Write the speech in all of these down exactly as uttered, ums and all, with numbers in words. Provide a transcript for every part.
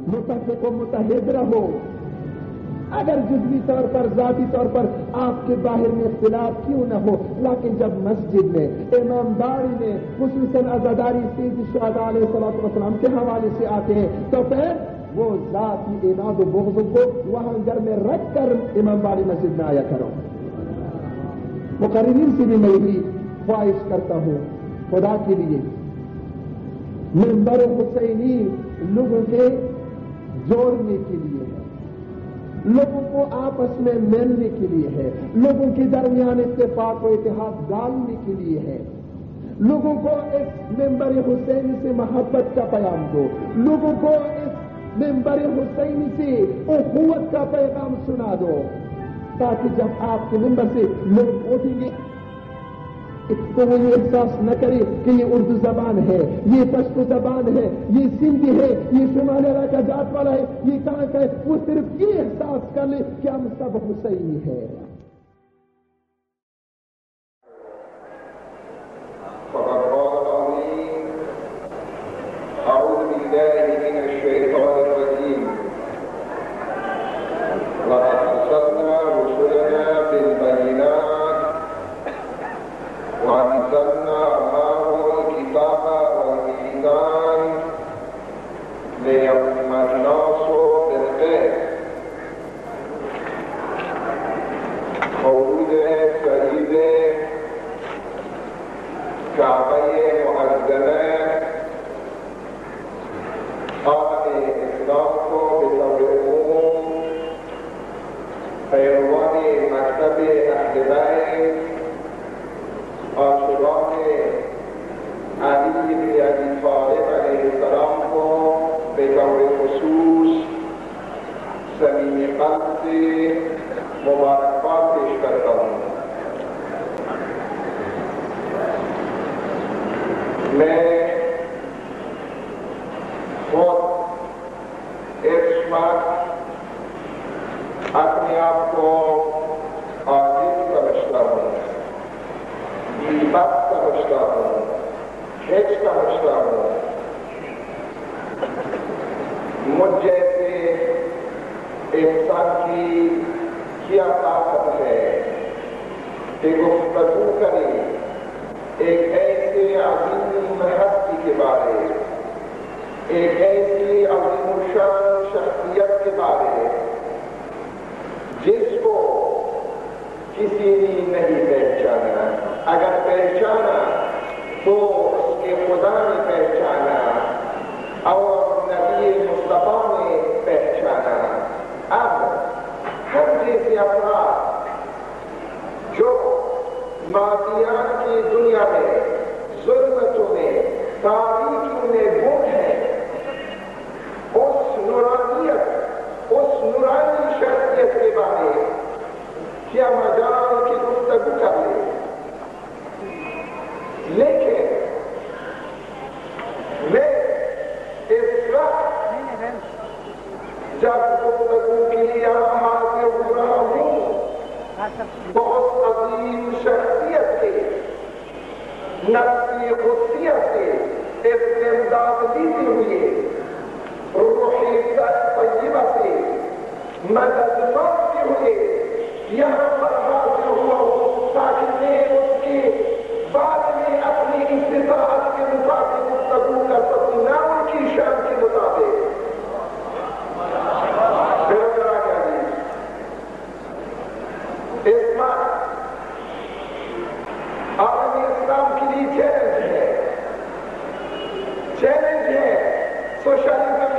متفق و متحد رہو. اگر جزوی طور پر ذاتی طور پر آپ کے باہر میں اختلاف کیوں نہ ہو، لیکن جب مسجد میں امامداری میں خصوصاً عزاداری سید الشہداء علیہ الصلوۃ والسلام کے حوالے سے آتے ہیں تو پھر وہ ذاتی اناد و بغض کو وہاں گھر میں رکھ کر امامداری مسجد میں آیا کرو. مقررین سے بھی میں بھی خواہش کرتا ہوں خدا کے لیے، منبر حسینی لوگوں کے جوڑنے کے لیے ہے، لوگوں کو آپس میں ملنے کے لیے ہے، لوگوں کے درمیان اتفاق و اتحاد ڈالنے کے لیے ہے. لوگوں کو اس منبر حسینی سے محبت کا پیغام دو، لوگوں کو اس منبر حسینی سے اخوت کا پیغام سنا دو، تاکہ جب آپ کے منبر سے لوگ اٹھیں گے تو وہ یہ احساس نہ کرے کہ یہ اردو زبان ہے، یہ پشتو زبان ہے، یہ سندھی ہے، یہ شمال علاقہ جات والا ہے، یہ کہاں کا ہے. وہ صرف یہ احساس کر لے کہ ہم سب حسینی ہے.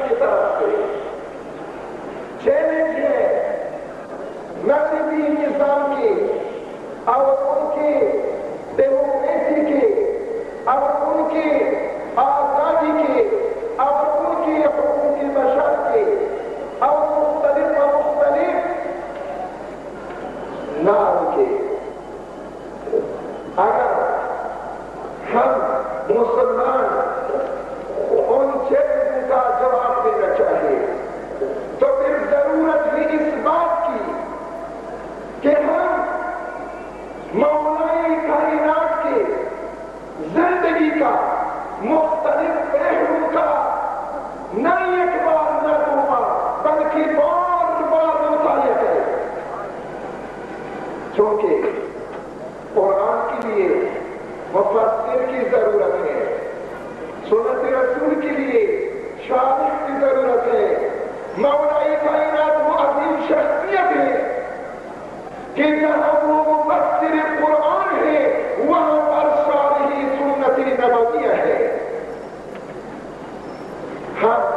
مغربی نظام کیونکہ قرآن کے لیے مفسر کی ضرورت ہے، سنت رسول کے لیے شارح کی ضرورت ہے، مولا کائنات وہ عظیم شخصیت ہے کہ جہاں وہ مفسر قرآن ہے وہاں پر شارح سنت نبویہ ہے۔ ہم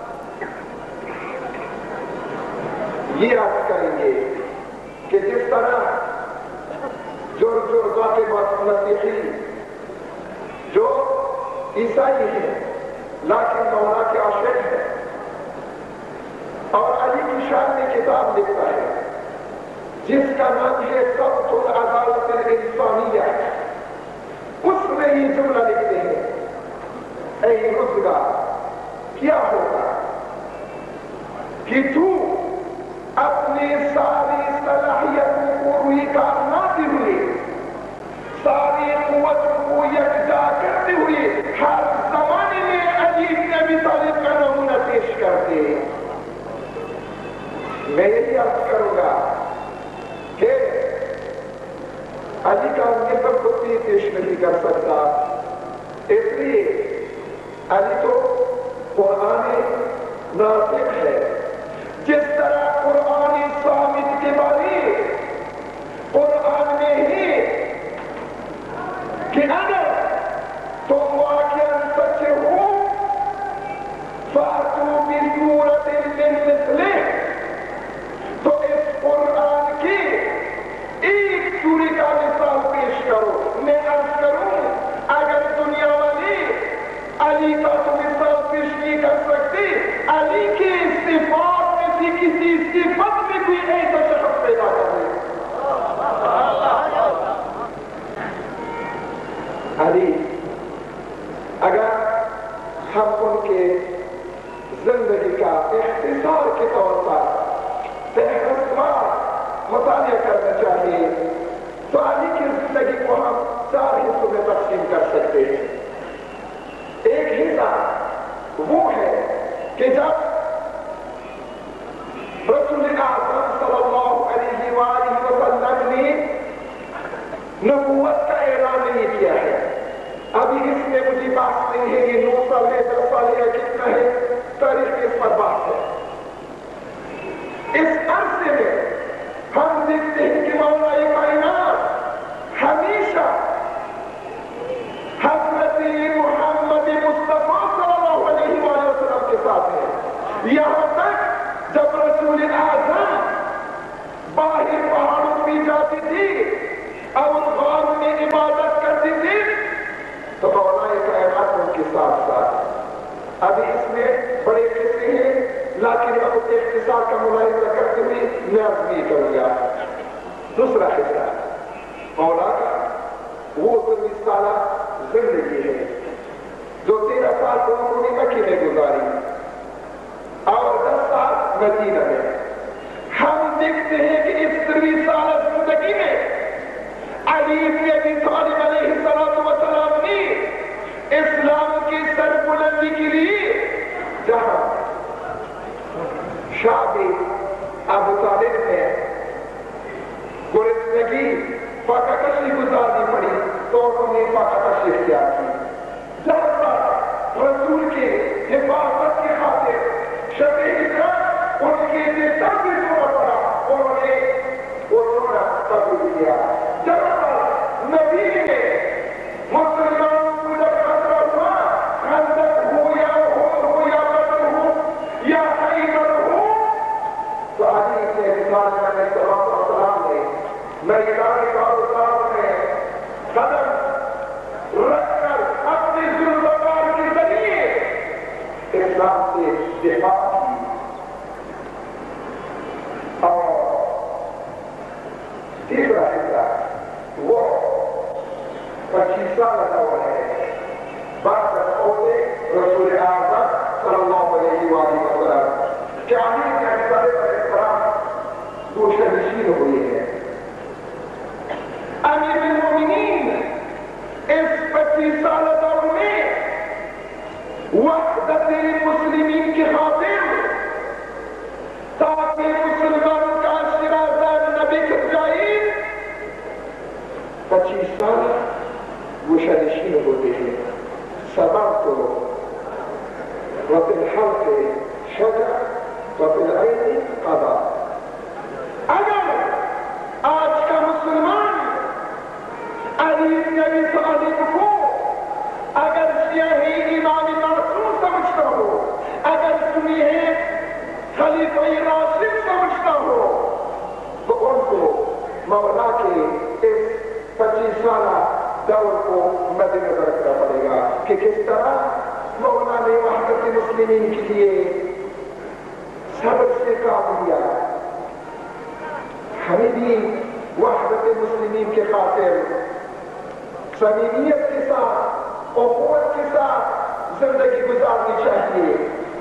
یہ عرض کریں گے کہ جس طرح جور جورگا کے مسیحی جو عیسائی ہیں لیکن مولا کے عاشق ہیں اور علی کی شان میں کتاب لکھتا ہے جس کا نام ہے ثبت العدالت الانسانیہ، اس میں یہ جملہ لکھتے ہیں، اے روزگار کیا ہوگا کہ تو اپنے ساری صلاحیتوں کو روئی کارناتے ہوئے، ساری قوت کو یکجا کرتے ہوئے ہر زمانے میں علی بن ابی طالب کا نمونہ پیش کرتے۔ میں یہی عرض کروں گا کہ علی کا نسب کو بھی پیش نہیں کر سکتا، اس لیے علی تو قرآن ناطق ہے، جس طرح قرآن صامت کے بارے قرآن میں ہی کہ اگر تم واقعا سچے ہو فَأْتُوا بِسُورَةٍ مِّن مِّثْلِهِ، تو اس قرآن کی ایک سورے کا مثال پیش کرو۔ میں عرض کروں اگر دنیا والی علی کا تو مثال پیش نہیں کر سکتی، علی کی صفات میں سے کسی صفت میں کوئی ایسا شخص پیدا کرے۔ علی اگر ہم ان کے زندگی کا اختصار کے طور پر تحقیقات مطالعہ کرنا چاہیے تو علی کی زندگی کو ہم چار حصوں میں تقسیم کر سکتے ہیں۔ ایک حصہ وہ ہے کہ جب رسول اعظم صلی اللہ علیہ وآلہ وسلم نے نبوت کا اعلان نہیں کیا ہے، ابھی اس میں مجھے بات نہیں ہے یہ نو سال ہے دس سال ہے کتنا ہے، تاریخ اس پر بات ہے۔ اس عرصے میں ہم دیکھتے ہیں کہ مولا کائنات ہمیشہ حضرت محمد مصطفیٰ صلی اللہ علیہ وآلہ وسلم کے ساتھ ہے، یہاں تک جب رسول اعظم باہر پہاڑوں پہ جاتی تھی اور غار میں عبادت کرتی تھی تو مولا کائنات ان کے ساتھ ساتھ۔ ابھی اس میں بڑے قصے ہیں لیکن میں اس اختصار کا ملاحظہ کرتے ہوئے میں عرض نہیں کروں گا۔ دوسرا حصہ مولا کا وہ چوبیس سالہ زندگی ہے جو تیرہ سال انہوں نے مکے میں گزاری اور دس سال مدینہ میں۔ ہم دیکھتے ہیں کہ اس تیرہ سالہ زندگی میں علی بن ابی طالب علیہ السلام نے اسلام کی سربلندی کے لیے جہاں شعب ابو طالب میں گرسنگی فاقہ کشی گزارنی پڑی تو انہوں نے فاقہ کشی اختیار کی، جہاں پر رسول کے حفاظت کی خاطر شب ہجرت ان کے لیے سب سے چھوڑا پڑا، انہوں نے وہ چھوڑا قبول کیا۔ جہاں پر نبی نے مسلمانوں کو جب خطرہ ہوا خندق ہو یا احد ہو یا بدر ہو یا خیبر ہو تو علی بن ابی طالب علیہ السلام نے میدان کارزار میں قدم رکھ کر اپنی ذوالفقار کے ذریعے اسلام سے دفاع کی اور تیسرا حصہ وہ پچیس سال دور ہے بعد سے رسول اعظم صلی اللہ علیہ وآلہ وسلم کہ علی بن ابی طالب علیہ السلام دو شہنشین ہوئے ہیں۔ امیر المومنین اس پچیس سال دور میں وحدت المسلمین کی خاطر تاکہ مسلمانوں کا شرازہ نہ بکھر جائے شجر وفي العين قضاء. اگر آج کا مسلمان علی بن ابی طالب کو اگر سیاہی امام معصوم سمجھتا ہو، اگر سنیے خلیفہ راشد سمجھتا ہو، تو ان کو مولا کے اس پچیس سالہ دور کو مد نظر رکھنا پڑے گا کہ کس طرح مولا نے وحدت مسلمین کے لیے صبر سے کام لیا. ہمیں بھی وحدت مسلمین کے خاطر صمیمیت کے ساتھ اخوت کے ساتھ زندگی گزارنی چاہیے.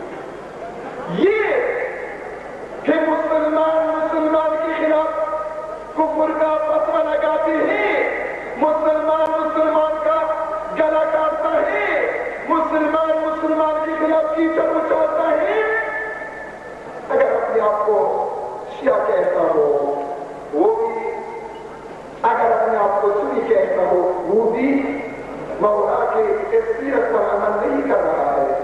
یہ کہ مسلمان مسلمان کے خلاف کفر کا فتویٰ لگاتے ہیں، مسلمان مسلمان کا گلا کاٹتا ہے، مسلمان مسلمان کے خلاف کیچڑ اچھالتا ہے. اگر اپنے آپ کو شیعہ کہتا ہو وہ بھی، اگر اپنے آپ کو سنی کہتا ہو وہ بھی مولا کے اس سیرت پر عمل نہیں کر رہا ہے.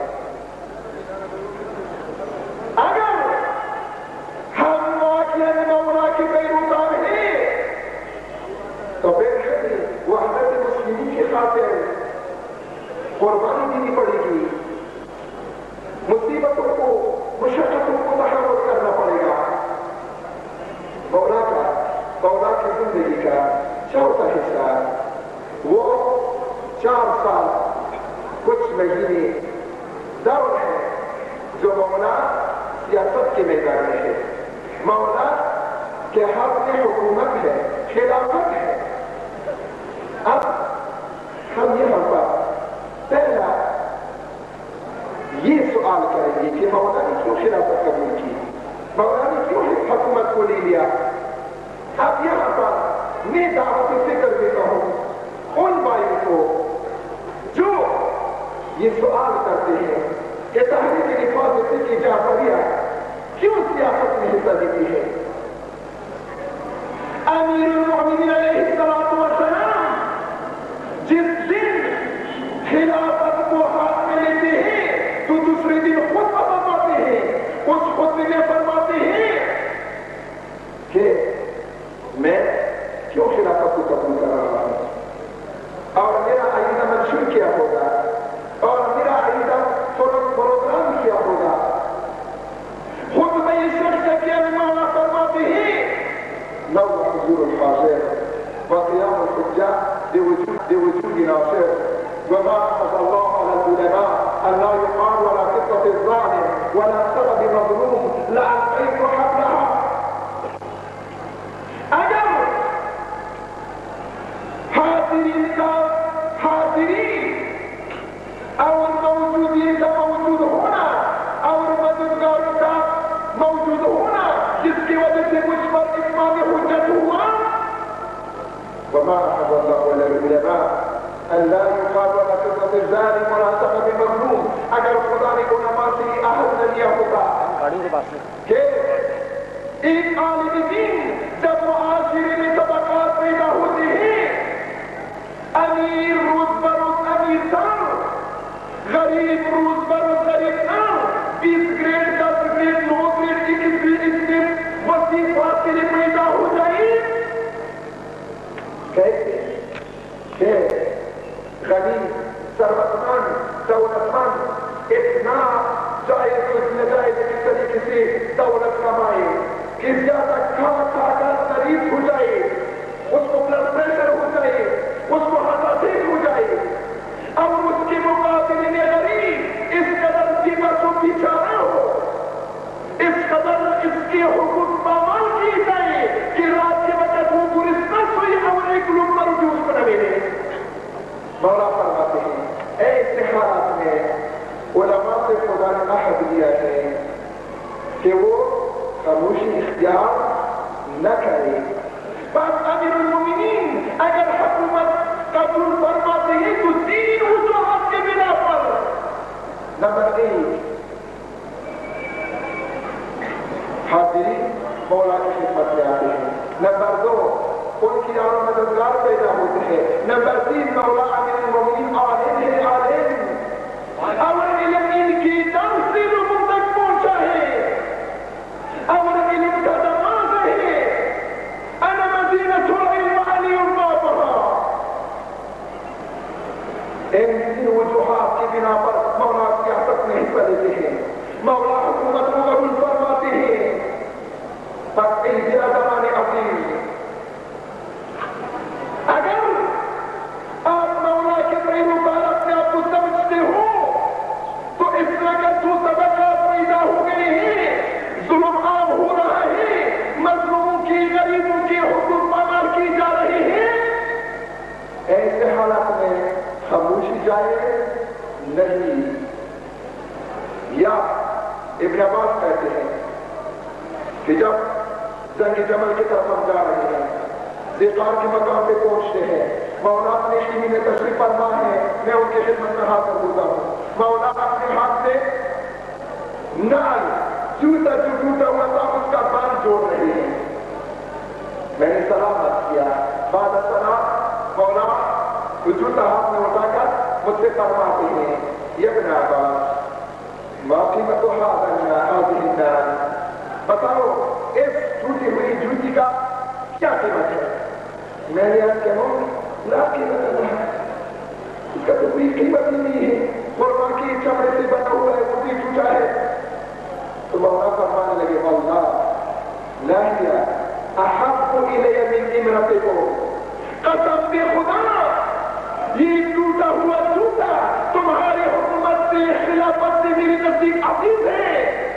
اگر ہم واقعاً مولا کے پیروکار ہیں تو پھر وحدت مسلمین کی خاطر قربانی دینی پڑے گی، مصیبتوں کو مشقتوں کو تحمل کرنا پڑے گا. مولا کا مولا کی زندگی کا چوتھا حصہ وہ چار سال کچھ مہینے دور ہے جو مولا سیاست کے میدان میں ہے، مولا کے ہاتھ میں حکومت ہے، خلافت ہے. اب ہم یہاں پر پہلا یہ سوال کریں گے کہ مولا نے کیوں خلافت قبول کی، مولا نے کیوں حکومت کو لے لیا. اب یہاں پر میں دعوت فکر دیتا ہوں ان بھائیوں کو جو یہ سوال کرتے ہیں کہ تحریک حفاظت کی جعفریہ کیوں سیاست میں حصہ دیتی ہے. امیر المؤمنین علیہ السلام جس دن خلافت کو ہاتھ میں لیتے ہیں تو دوسرے دن خطبہ فرماتے ہیں، اس خطبے میں فرماتے ہیں کہ میں کیوں خلافت کو قبول کر رہا ہوں اور میرا عقیدہ منشور کیا ہوگا اور میرا عقیدہ پروگرام کیا ہوگا. خطبہ شخص کیا مولا فرماتے ہیں لولا حضور الحاضر وقيام الحجة بوجود بوجود ناصر وما أخذ الله على العلماء أن لا يقال ولا خطة الظالم ولا سبب مظلوم لألقيت حبلها. اگر حاضرین کا حاضرین اور موجودین کا موجود ہونا اور مددگاروں کا موجود ہونا جس کی وجہ سے مجھ پر اتمام حجت ہوا. وما أخذ الله على العلماء أن لا يقال ولا خطة الظالم ولا سبب مظلوم. اگر خدا نے علماء سے عہد نہ لیا ہوگا کہ ایک عالم دین جب معاشرے میں طبقات پیدا ہوتے ہیں، امیر روز بروز امیر تر، غریب روز بروز غریب تر، بیس گریڈ دس گریڈ نو گریڈ اکیس گریڈ اس میں وسیع فاصلے پیدا ہو جائے. کیسے کہ غریب ثروت مند دولت مند اتنا جائز و ناجائز اس طریقے سے دولت کمائے کہ زیادہ کھا کھا کر مریض ہو جائے، اس کو بلڈ پریشر ہو جائے، اس کو ہارٹ اٹیک ہو جائے، اور اس کے مقابلے میں غریب اس قدر قیمت کو پیچھا نہ ہو، اس قدر اس کے حقوق پامال کی جائے کہ رات کے وقت وہ گرسنہ سوئی اور ایک لوگ پر جو اس کو نہ ملے. مولا فرماتے ہیں ایسے حالات میں علماء سے خدا نے عہد دیا ہے کہ وہ خاموشی اختیار نہ کرے. بس امیر المومنین اگر حکومت قبول فرماتے ہیں تو تین وجوہات کے بنا پر. نمبر ایک، حاضرین مولا کی خدمت میں آتے ہیں. نمبر دو، ان کی اور مددگار پیدا ہوتے ہیں. نمبر تین، مولا امیر المومنین عالم ہے، عالم اور علم ان کی تنزیل لوگوں تک پہنچا ہے. ابن عباس کہتے ہیں کہ جب جنگ جمل کی طرف ہم جا رہے ہیں، ذیقار کے مقام پہ پہنچتے ہیں، مولا اپنے شیمی میں تشریف فرما ہے، میں ان کی خدمت میں حاضر ہوتا ہوں، مولا اپنے ہاتھ سے نال جوتا جو ٹوٹا ہوا تھا اس کا بال جوڑ رہے ہیں۔ میں نے سلامت کیا، بعد سلام مولا جوتا ہاتھ میں اٹھا کر مجھ سے فرماتے ہیں یا ابن عباس ما قیمت هذه النار، بتاؤ اس ٹوٹی ہوئی جوتی کا کیا قیمت ہے؟ میں نے عرض کیا لا قیمت لها، اس کا تو کوئی قیمت ہی نہیں ہے، قربان کی چمڑے سے بنا ہوا ہے، وہ بھی ٹوٹا ہے۔ تو مولا فرمانے لگے واللہ لا ہی احب الی من امرتکم، قسم بھی خدا یہ ٹوٹا ہوا جوتا تمہاری حکومت سے خلافت سے میری نزدیک عزیز ہے،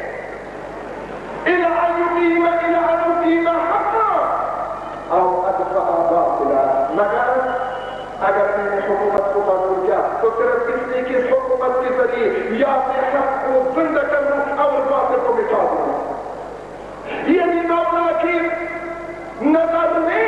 الى ان یقیم الى ان یقیم حقا او ادفع باطلا، مگر اگر میں نے حکومت کو قبول کیا تو صرف اس لیے کہ اس حکومت کے ذریعے یا میں حق کو زندہ کروں اور باطل کو مٹا دوں۔ یعنی مولا کی نظر میں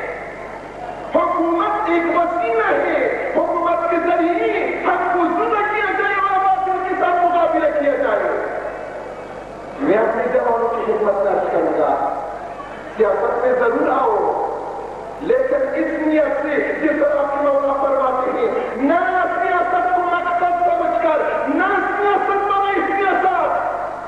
حکومت ایک وسیلہ ہے، حکومت کے ذریعے حق کو زندہ کیا جائے اور باطل کے ساتھ مقابلہ کیا جائے۔ میں اپنے جوانوں کی خدمت درج کروں گا، سیاست میں ضرور آؤ لیکن اس نیت سے جس طرح کی مولا فرماتے ہیں، نہ سیاست کو مقصد سمجھ کر، نہ سیاست بنائی سیاست،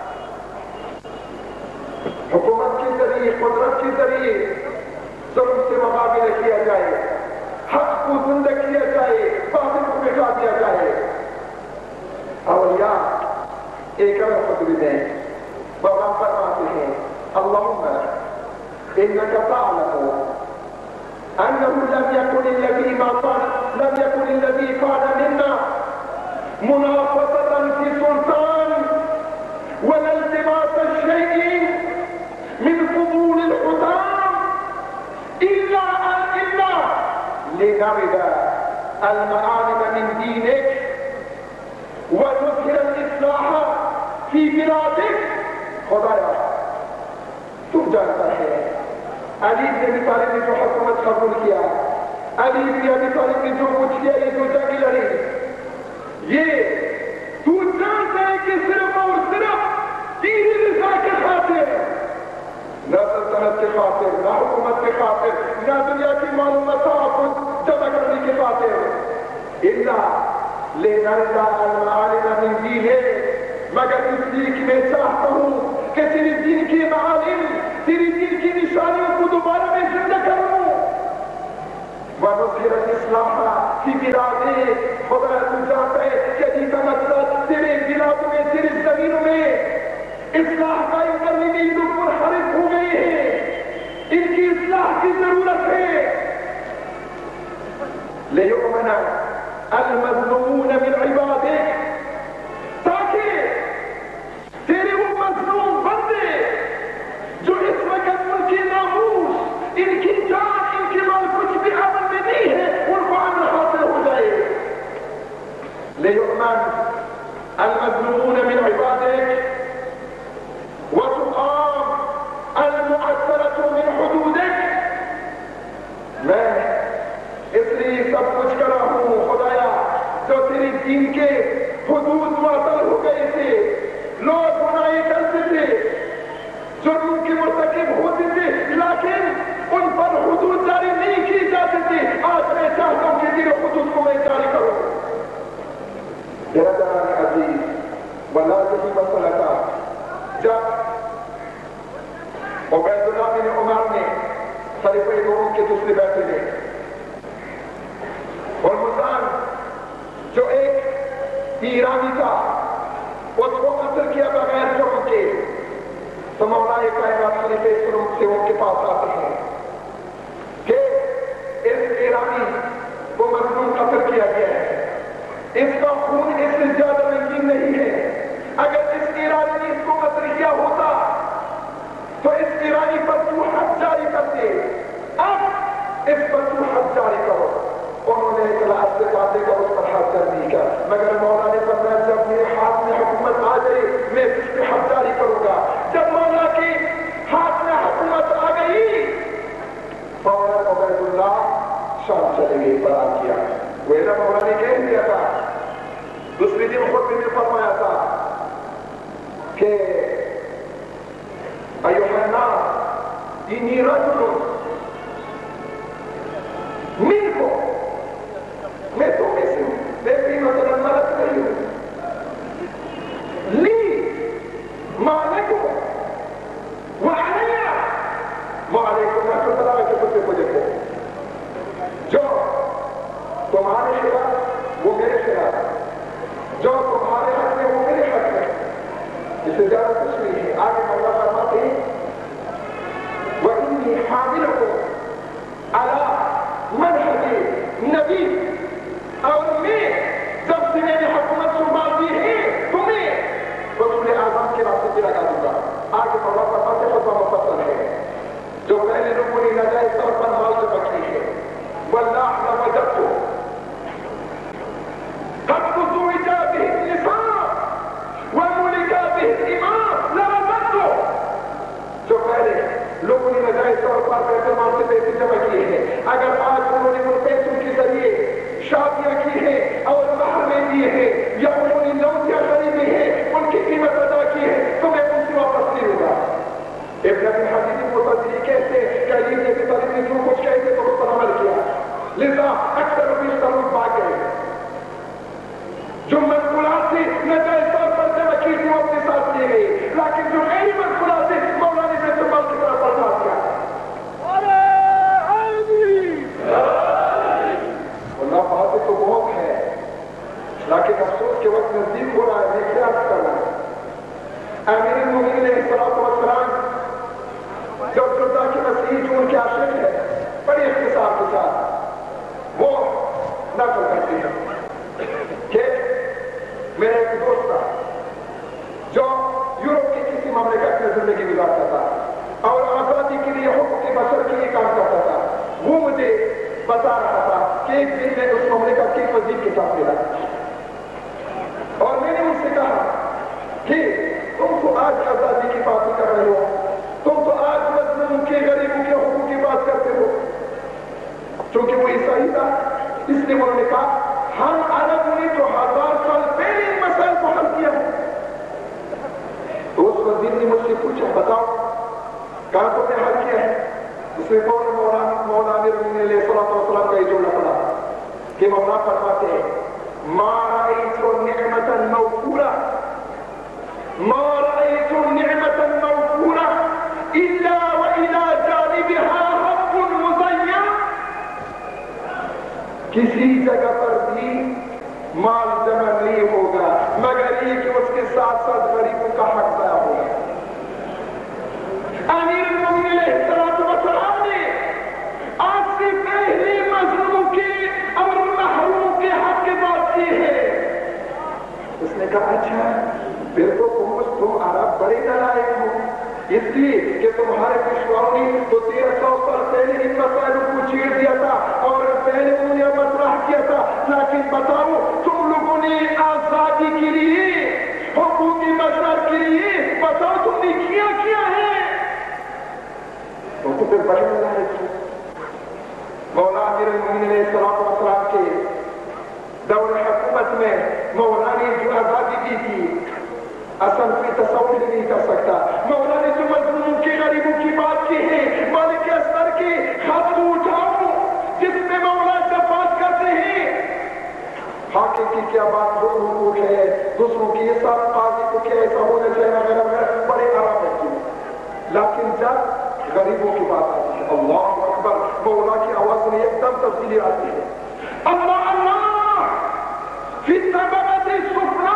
حکومت کے ذریعے قدرت کے ذریعے ظلم سے مقابلہ کیا جائے، حق کو زندہ کیا جائے، باطل کو مٹا دیا جائے۔ اولیاء ایک اور خطبے میں بابا فرماتے ہیں اللہم انکا تعلم انہو لم یکن الذی ما قال لم یکن الذی قال منا منافسة فی سلطان ولا التماس الشیء من فضول الحكام الا الا لنرد المعالم من دینک ونظہر الاصلاح فی بلادک۔ خدایا تم جانتا ہے علی بن ابی طالب نے جو حکومت قبول کیا، علی بن ابی طالب نے جو کچھ کیا، یہ جو جنگ لڑی، یہ تو جانتا ہے کہ صرف اور صرف تیری رضا کے خاطر، نہ سلطنت کے خاطر، نہ حکومت کے خاطر، نہ دنیا کی معلومات کو جمع کرنے کے خاطر، الا لنرد المعالم من دینک، مگر اس لیے کہ میں چاہتا ہوں کہ تیری دین کی معالم، تیری دین کی نشانیوں کو دوبارہ میں زندہ کروں، وَنُظْهِرَ الْإِصْلَاحَ فِي بِلَادِكَ۔ خدا تو جانتا ہے کہ یہ کا مقصد تیرے بلادوں میں، تیری زمینوں میں اصلاح قائم کرنے میں یہ لوگ منحرف ہو گئے ہیں، ان کی اصلاح کی ضرورت ہے۔ لِيُؤْمَنَ الْمَظْلُومُونَ مِنْ عِبَادِكَ، تیرے وہ مظلوم بندے جو اس وقت ان کی ناموس، ان کی جان، ان کے مال کچھ بھی عمل میں نہیں ہے، ان کو امن حاصل ہو جائے۔ لِيُؤْمَنَ الْمَظْلُومُونَ مِنْ عِبَادِكَ وَتُقَامَ الْمُعَسَّرَةُ مِنْ حُدُودِكَ۔ میں اس لیے سب کچھ کرا ہوں خدایا جو تیری دین کے حدود معطل ہو گئے تھے، لوگ گناہیں کرتے تھے، جرم کے مرتکب ہوتے تھے، لیکن ان پر حدود جاری نہیں کی جاتی تھی۔ آج میں چاہتا ہوں کہ تیرے حدود کو میں جاری کروں۔ برادران عزیز، واللہ یہی مسئلہ تھا جب عبید اللہ بن عمر نے خلیفہ دوم کے دوسرے بیٹھے نے اور مسلمان جو ایک ایرانی تھا اس کو قتل کیا بغیر جرم کے، تو مولا کائنات خلیفہ اسلام سے ان کے پاس آتے ہیں کہ اس ایرانی کو مظلوم قتل کیا گیا ہے، اس کا خون اس سے زیادہ رنگین نہیں ہے، اگر اس ایرانی نے اس کو قتل کیا ہوتا تو اس ایرانی پر تو حد جاری کرتے، اب اس پر تو حد جاری کرو۔ انہوں نے اطلاعات سے باتیں کا اس پر حد جاری کا، مگر مولا نے فرمایا جب میرے ہاتھ میں حکومت آ جائے میں اس پہ حد جاری چلے گئے فرار کیا. ویلا مولا نے کہہ دیا تھا دوسری دن خطبے میں فرمایا تھا کہ ایوہ الناس انی رجل منکم، میں تم میں سے ہوں، میں بھی مثلا ملک نہیں ہوں، لی مالکم وعلیہ وعلیکم رحمۃ اللہ کے کتے کو دیکھو، جو تمہارے خلاف وہ میرے خلاف، جو تمہارے حق میں وہ میرے حق میں. اس سے زیادہ کچھ نہیں ہے. آگے مولا فرماتے ہیں وَإِنِّي حَامِلُكُمْ عَلَىٰ مَنْهَجِ نَبِيٍّ، اور میں جب سے میں نے حکومت سنبھال دی ہے تمہیں رسول اعظم کے راستے پہ لگا دوں گا. آگے مولا فرماتے خطبہ مفصل ہے. جو پہلے لوگوں نے نجائز طور پر مال سے پکڑی ہے واللہ لوجدتم قد زوجا به النساء وملكا به الإمام لرزقتم، جو پہلے لوگوں نے نجائز طور پر بیت المال سے پیسے جمع کیے ہیں، اگر آج انہوں نے ان پیسوں کے ذریعے شادیاں کی ہیں اور محرمیں دیے ہیں یا انہوں نے نوزیاں خریدی ہیں، ان کی قیمت ادا کی ہے، تو میں ان سے واپس نہیں ہوگا. ابن ابی حدیث متدری کہتے کہ علی نے ابی طالب نے جو کچھ کہتے تو اس پر عمل کیا، لذا اکثر بیشتر لوگ بھاگ گئے. جو منقولات سے نجائز طور پر جمع کی تھی وہ اپنے ساتھ لیے گئے، لیکن جو غیر منقولات سے مولا نے بیت المال کی طرف پلٹا دیا. اللہ بات تو بہت ہے لیکن افسوس کے وقت نزدیک ہو رہا ہے. میں کیا کر رہا ہوں؟ امیر المومنین علیہ الصلوۃ والسلام جب جردہ کی مسیح جو ان کے عاشق ہے بڑی اختصار کے ساتھ وہ نقل کرتے ہیں کہ میرا ایک دوست تھا جو یورپ کی کسی مملکت میں زندگی گزارتا تھا اور آزادی کے لیے حقوق بشر کے لیے کام کرتا تھا. وہ مجھے بتا رہا تھا کہ ایک دن میں اس مملکت کے وزیر کے ساتھ ملا اور میں نے ان سے کہا کہ تم تو آج آزادی کی بات کر رہے ہو، تم تو آج مظلوم کے غریبوں کے حقوق کی بات کرتے ہو. چونکہ وہ عیسائی تھا اس لیے انہوں نے کہا ہم عربوں نے تو ہزار سال پہلے ان مسائل کو حل کیا. تو اس وزیر نے مجھ سے پوچھا بتاؤ کہاں تم نے حل کیا ہے؟ اس میں فوراً مولا امیر المومنین علیہ الصلوۃ والسلام کا یہ جملہ پڑا کہ مولا فرماتے ہیں ما رأیت نعمتا موفورا ما رأيت نعمة موفورة إلا وإلى جانبها حق مزين. کسی جگہ پر بھی مال جمع نہیں ہوگا مگر یہ کہ اس کے ساتھ ساتھ غریبوں کا حق ضائع ہوگا. امیر المومنین علیہ الصلوۃ والسلام نے آج سے پہلے مظلوم کے اور محروم کے حق کی بات کی ہے. اس نے کہا اچھا پھر تو تم عرب بڑے نالائق ہو، اس لیے کہ تمہارے پیشواؤں نے تو تیرہ سو سال پہلے ان مسائلوں کو چھیڑ دیا تھا اور پہلے انہوں نے مطرح کیا تھا. لیکن بتاؤ تم لوگوں نے آزادی کے لیے حقوق بشر کے لیے بتاؤ تم نے کیا کیا ہے؟ تو تو پھر بڑے نالائق ہو. مولا امیر المومنین علیہ الصلوۃ والسلام کے دور حکومت میں مولا نے جو آزادی دی تھی اصل کوئی تصور ہی نہیں کر سکتا. مولا نے جو مظلوموں کے غریبوں کی بات کی ہے مالک اصغر کے خط کو اٹھاؤ جس میں مولا دفاع کرتے ہیں حاکم کی کیا بات جو حقوق ہے دوسروں کی یہ سب قاضی کو کیا ایسا ہونا چاہیے وغیرہ وغیرہ بڑے آرام رکھتے ہیں. لیکن جب غریبوں کی بات آتی ہے اللہ اکبر مولا کی آواز میں ایک دم تبدیلی آتی ہے. اللہ اللہ فی الطبقۃ السفلی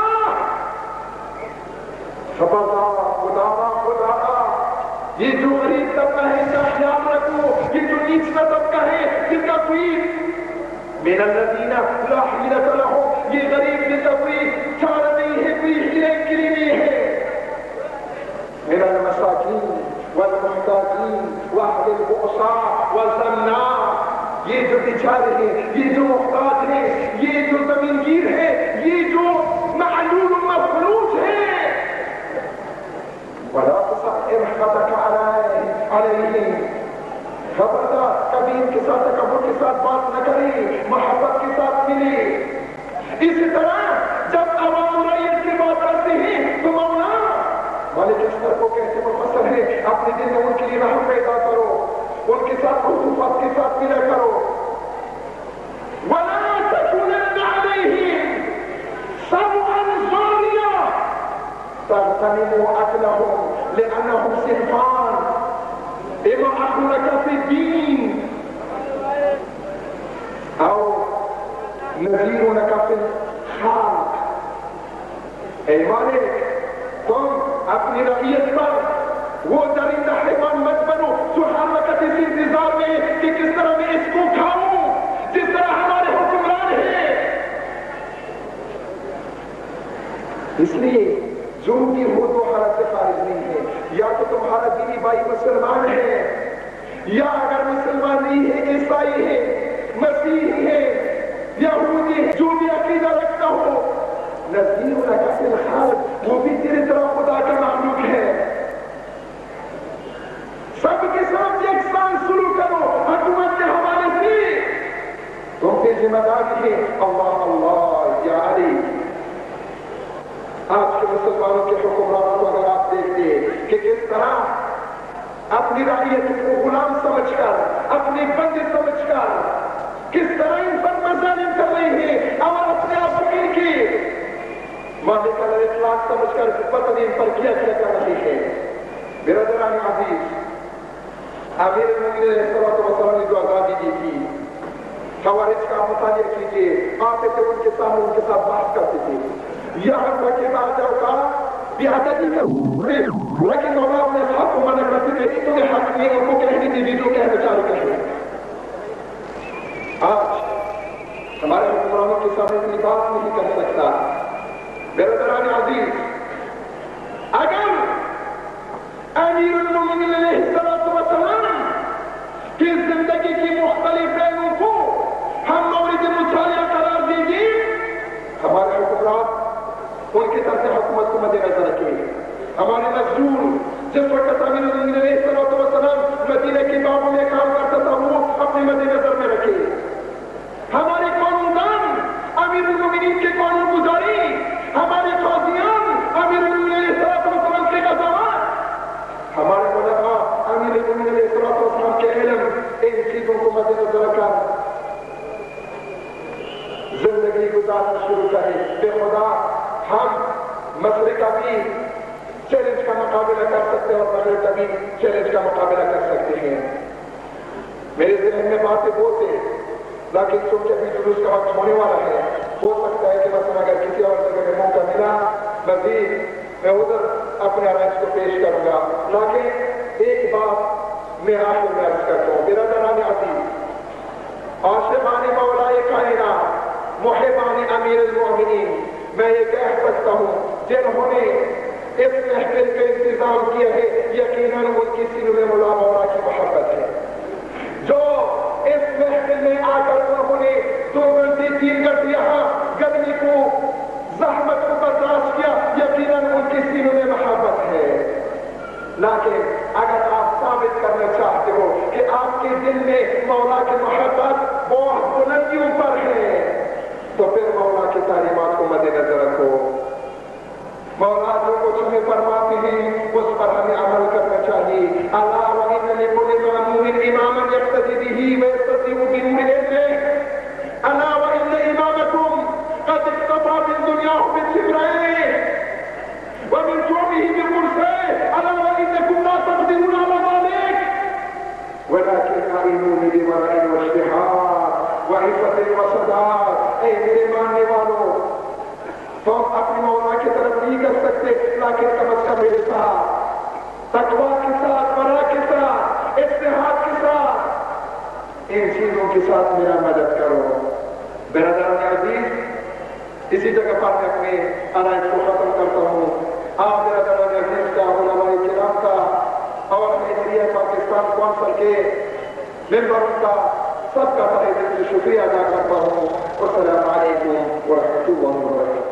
خبردار خدا خدا یہ جو غریب طبقہ ہے اس کا خیال رکھو. یہ جو نیچلا طبقہ ہے جن کا کوئی من الذین لا حیلۃ لہم یہ غریب جن کا کوئی چارہ نہیں ہے کوئی ہیلے کے لیے نہیں ہے. من المساکین والمحتاجین واہل البؤساء والزمناء یہ جو بیچارے ہیں یہ جو محتاج ہیں یہ جو زمین گیر ہے یہ جو معلول مفلوج ہے ولا تصعر خدك عليهم خبردار کبھی ان کے ساتھ تکبر کے ساتھ بات نہ کریں، محبت کے ساتھ ملی۔ اسی طرح جب عوام رعیت کی بات کرتے ہیں تو مولا مالک اسلام کو کہتے مفسر ہے اپنے دل میں ان کے لیے رحم پیدا کرو، ان کے ساتھ خصوصات کے ساتھ ملا کرو۔ وَلَا تَكُونَنَّ عَلَيْهِمْ سَمْعًا زَانِيًا تَغْتَنِمُوا أَكْلَهُمْ لِأَنَّهُمْ صِنْفَانِ إِمَّا أَخْلَكَ فِي الدِّينِ أَوْ نَذِيرُنَكَ فِي الْخَلْقِ۔ اے مالک تم اپنی رعیت پر وہ درندہ حیوان مت بنو جو ہر وقت اس انتظار میں کہ کس طرح میں اس کو کھاؤں جس طرح ہمارے حکمران ہیں۔ اس لیے جو بھی ہو تو حالت سے خارج نہیں ہے، یا تو تمہارا دینی بھائی مسلمان ہے، یا اگر مسلمان نہیں ہے عیسائی ہے، مسیحی ہے، یہودی ہے، جو بھی عقیدہ رکھتا ہو، نذیر لک فی الخلق، وہ بھی تیرے طرح خدا کا مخلوق ہے۔ سب کے ساتھ یکساں سلوک کرو حکومت کے حوالے سے، تم پہ ذمہ داری ہے۔ اللہ اللہ یا علی، آج کے مسلمانوں کے حکمرانوں کو اگر آپ دیکھتے کہ کس طرح اپنی رعیت کو غلام سمجھ کر، اپنے بندے سمجھ کر کس طرح ان پر مظالم کر رہے ہیں اور اپنے آپ کو ان کی مالک علیہ اطلاق سمجھ کر پتہ ان پر کیا کیا کر رہی ہے۔ برادران عزیز، امیر المومنین علیہ السلام نے جو آزادی دی تھی، خوارج کا مطالعہ کیجیے، آتے تھے ان کے سامنے ان کے ساتھ بات کرتے تھے، یہاں تک کہ بعد کا بیادتی کر ہوئے، لیکن مولا نے حق کو منع کرتے تھے، تمہیں حق نہیں ان کو کہنے دیجیے جو کہنا چاہے کہنے۔ آج ہمارے حکمرانوں کے سامنے اتنی بات نہیں کر سکتا۔ برادران عزیز، اگر امیر المومنین علیہ السلام کی زندگی کی مختلف پہلوؤں کو ہم مورد مطالعہ قرار دیں گے، ہمارے حکمران ان کی طرف سے حکومت کو مد نظر رکھیں۔ ہمارے مزدور جس وقت امیر المومنین علیہ السلام مدینہ کے باغوں میں کام کرتا تھا وہ اپنے مد نظر میں رکھے۔ ہمارے قانون دان امیر المومنین کے قانون گزاری، ہمارے قاضیان امیر المومنین علیہ السلام کے قضاوت، ہمارے علماء امیر المومنین علیہ السلام کے علم، ان چیزوں کو مد نظر رکھا زندگی گزارنا شروع کریں۔ بے خدا ہم مشرق کا بھی چیلنج کا مقابلہ کر سکتے ہیں اور مغرب کا بھی چیلنج کا مقابلہ کر سکتے ہیں۔ میرے ذہن میں باتیں بہت ہیں، لیکن چونکہ ابھی جلوس کا وقت ہونے والا ہے، ہو سکتا ہے کہ مثلا اگر کسی اور جگہ میں موقع ملا مزید میں ادھر اپنے آرائش کو پیش کروں گا۔ لیکن ایک بات میں آخر میں عرض کرتا ہوں، برادران عزیز، عاشقان مولائے کائنات، محبان امیر المومنین، میں یہ کہہ سکتا ہوں جنہوں نے اس محفل کا انتظام کیا ہے، یقیناً ان کی سینوں میں مولا مولا کی محبت ہے۔ جو اس محفل میں آ کر انہوں نے دو گھنٹے تین گھنٹے یہاں گرمی کو زحمت کو برداشت کیا، یقیناً ان کی سینوں میں محبت ہے۔ لیکن اگر آپ ثابت کرنا چاہتے ہو کہ آپ کے دل میں مولا کی محبت بہت بلندیوں پر ہے، تو پھر مولا کی تعلیمات کو مد نظر رکھو۔ مولا جو کچھ ہمیں فرماتے ہیں اس پر ہمیں عمل کرنا چاہیے۔ اللہ وَإِنَّ لِكُلِّ مَأْمُورٍ إِمَامًا يَقْتَدِي بِهِ وَيَسْتَطِيعُ بِنُورِ عِلْمِهِ أَلَا وَإِنَّ إِمَامَكُمْ قَدْ اكْتَفَىٰ مِن دُنْيَاهُ بِالْكِبْرِيَاءِ وَمِن جُوعِهِ بِالْقُرْصِ أَلَا وَإِنَّكُمْ لَا تَقْدِرُونَ عَلَىٰ ذَٰلِكَ وَلَٰكِنْ أَعِنُونِي بِوَرَعٍ وَاشْتِهَاءٍ وَعِفَّةٍ وَصَدَاقَةٍ۔ اے میرے ماننے والوں، تم اپنی مولا کی طرف نہیں کر سکتے، لیکن کم از کم میرے ساتھ تقویٰ کے ساتھ، ورع کے ساتھ، اجتہاد کے ساتھ ان چیزوں کے ساتھ میرا مدد کرو۔ برادران عزیز، اسی جگہ پر میں اپنے آرائش کو ختم کرتا ہوں۔ آپ برادران عزیز کا، علماء کرام کا اور حیدریہ پاکستان کونسل کے ممبروں کا سب کا تہہ دل سے شکریہ ادا کرتا ہوں۔ السلام علیکم ورحمۃ اللہ وبرکاتہ۔